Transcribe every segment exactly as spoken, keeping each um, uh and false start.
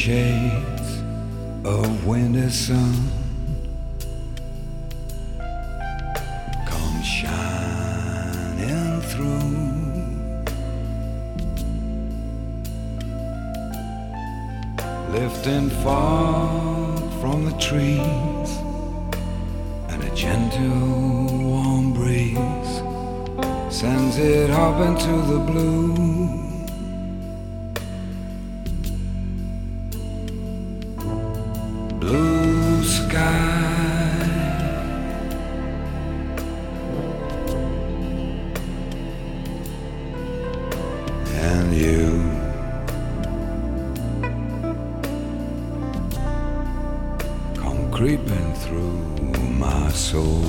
shades of winter sun come shining through. Lifting fog from the trees, and a gentle warm breeze sends it up into the blue. Blue sky, and you come creeping through my soul.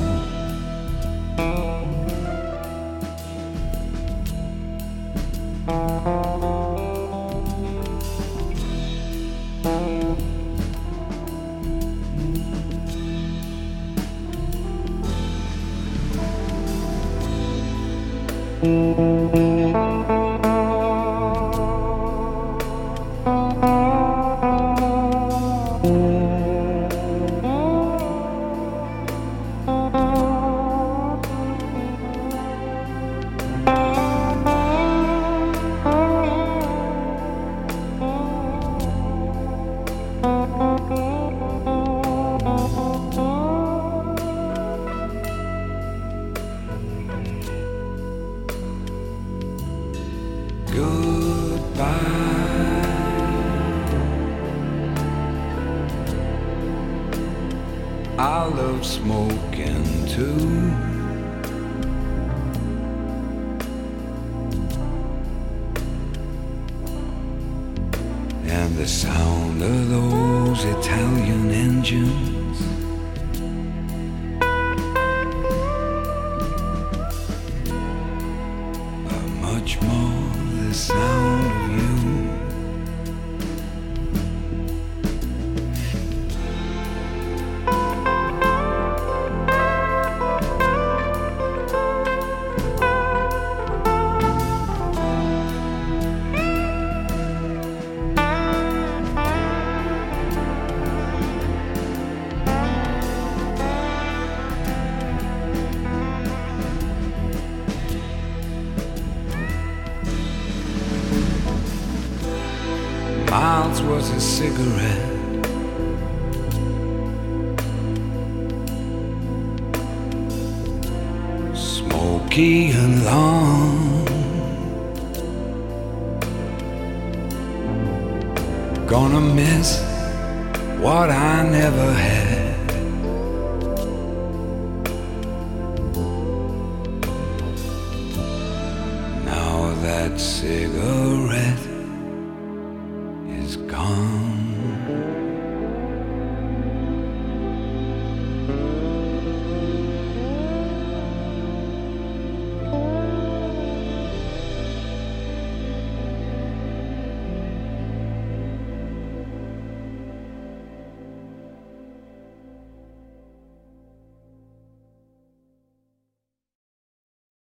I love smoking too. And the sound of those Italian engines are much more the sound of you. Miles was a cigarette, smoky and long, gonna miss what I never had. Now that cigarette is gone.